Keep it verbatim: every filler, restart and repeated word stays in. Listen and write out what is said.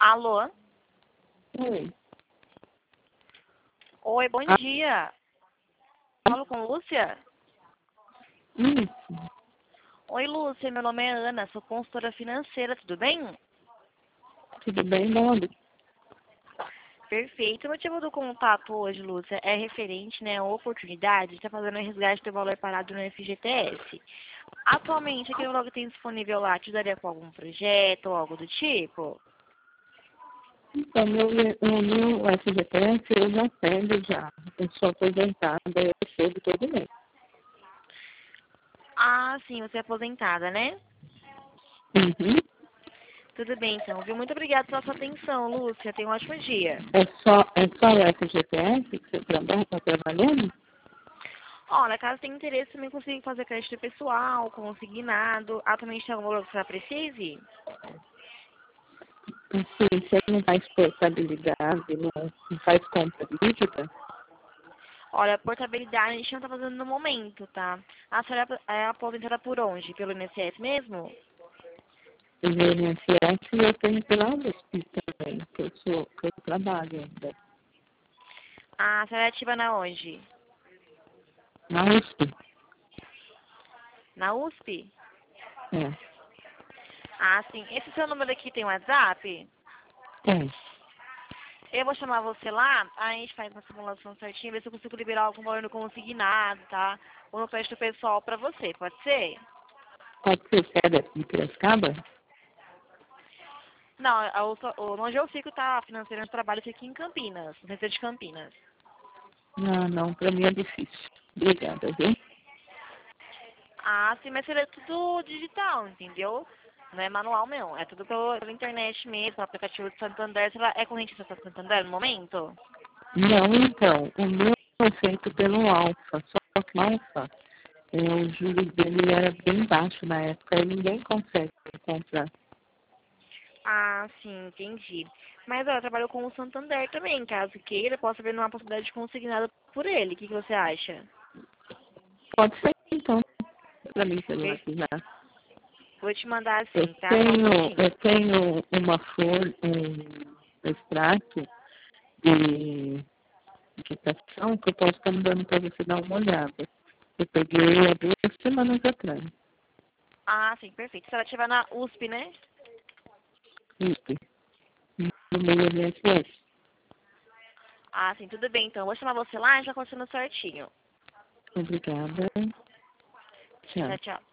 Alô? Oi. Oi, bom Ah, dia. Falo com Lúcia? isso. Oi, Lúcia, meu nome é Ana, sou consultora financeira, tudo bem? Tudo bem, Bob? Perfeito. O motivo do contato hoje, Lúcia, é referente, né, à oportunidade de estar fazendo o resgate do valor parado no F G T S. Atualmente, aquele valor que tem disponível lá, te daria com algum projeto ou algo do tipo? Então, meu, o meu F G T S eu já pego já. Eu sou aposentada, eu recebo todo mês. Ah, sim, você é aposentada, né? Uhum. Tudo bem, então, viu? Muito obrigada pela sua atenção, Lúcia. Tenha um ótimo dia. É só, é só o F G T S que você trabalha, está trabalhando? Olha, caso tenha interesse, também consigo fazer crédito pessoal, consignado. Atualmente tem algum valor que você precise? Assim, você não faz portabilidade, não, não faz compra líquida? Olha, portabilidade a gente não está fazendo no momento, tá? A senhora é aposentada por onde? Pelo I N S S mesmo? O I N S S eu tenho pela U S P também, que eu, sou, que eu trabalho ainda. Ah, a senhora é ativa na onde? Na U S P? Na U S P? É. Ah, sim. Esse seu número aqui tem WhatsApp? Tem. Eu vou chamar você lá, aí a gente faz uma simulação certinha, ver se eu consigo liberar algum valor no consignado, tá? Ou no crédito pessoal pra você, pode ser? Pode ser sede de Piracicaba? Não, a- o, o, onde eu fico tá financeiro de trabalho fica aqui em Campinas, no centro de Campinas. Não, não, para mim é difícil. Obrigada, viu? Ah, sim, mas seria tudo digital, entendeu? Não é manual, não. É tudo pelo, pela internet mesmo, o aplicativo do Santander. Você vai- é corrente do Santander no momento? Não, então, o meu foi feito pelo Alfa, só que o Alfa, é, o juros dele era bem baixo na época e ninguém consegue comprar. Ah, sim, entendi. Mas ó, eu trabalho com o Santander também, caso queira, posso ver uma possibilidade de consignado por ele. O que, que você acha? Pode ser, então, para mim pelo Per- WhatsApp. Vou te mandar Eu assim, tá? Só um tenho, minutinho. eu tenho uma folha, um extrato de indicação que eu posso estar mandando para você dar uma olhada. Eu peguei há duas semanas atrás. Ah, sim, perfeito. Se ela estiver na U S P, né? Isso, no meu I N S S. Ah, sim, tudo bem então. Vou chamar você lá e já continua certinho. Obrigada. Tchau. Tchau, tchau.